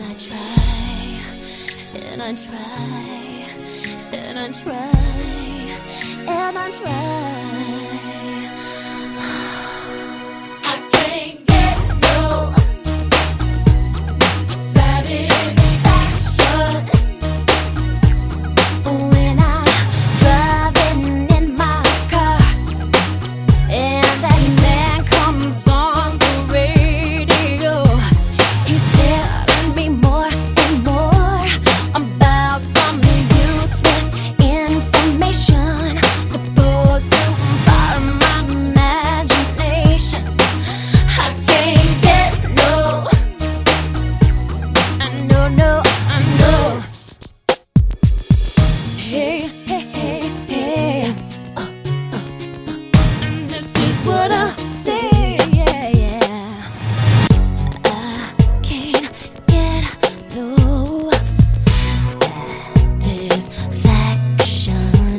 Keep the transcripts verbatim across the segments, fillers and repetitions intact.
I try, and I try, and I try, and I try. I can't get no satisfaction when I'm driving in my car and that man comes on the radio. He's telling me more and more about some useless information supposed to fire my imagination. I can't get no, I know, no, I know. Hey, hey, hey, hey. Uh, uh, uh. This is what I say, yeah, yeah. I can't get no satisfaction.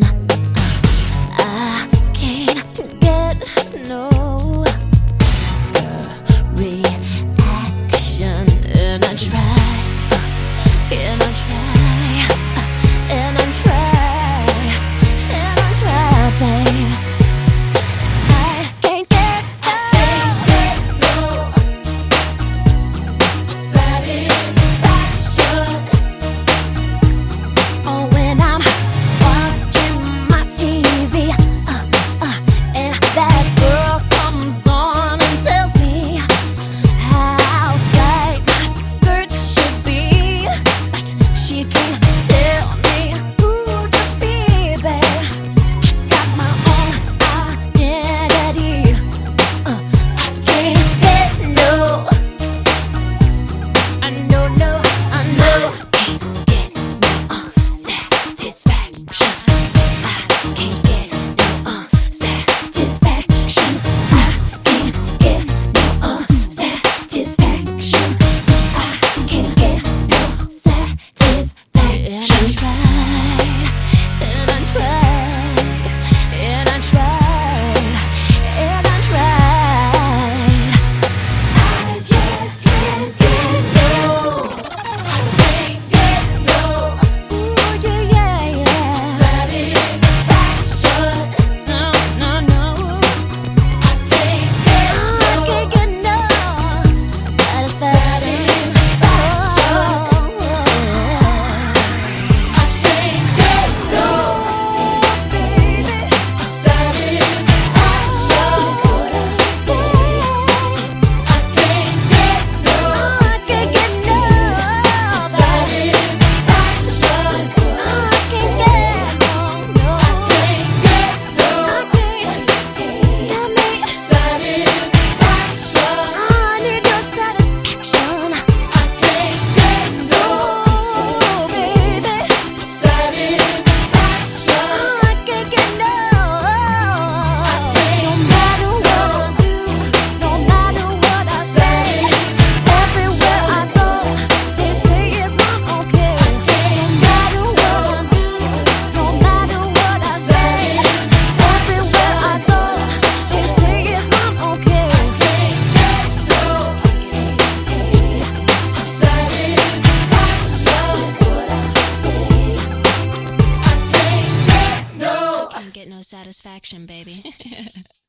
I can't get no reaction. And I try, and I try, and I try, and I try, babe. I can't get no satisfaction. Oh, when I'm watching my T V, uh, uh, and that girl comes on and tells me how tight my skirt should be, but she can't tell me who to be, babe. Got my own identity. Uh, I can't get no. I know, no, I know. Can't get no uh, satisfaction. I can't get no uh, satisfaction. I can't get no uh, satisfaction. I can't get no satisfaction. And I tried, and I tried, and I tried, I just can't get no. I can't get no. Ooh, yeah, yeah, yeah. Satisfaction. No, no, no. I can't get no. I can't get no satisfaction. Oh, I can't get no, baby, satisfaction. I can't get no. I can't get no satisfaction. I can't get no, no. I can't get no. I can't get me satisfaction. I need your satisfaction. I can't get no, baby, satisfaction. I can't get no. No matter what I do, no matter what I say, everywhere I go, they say it's not okay. No matter what I do, no matter what I say, everywhere I go, they say it's not okay. I can't get no satisfaction. I can't get no. I can't get no satisfaction, baby.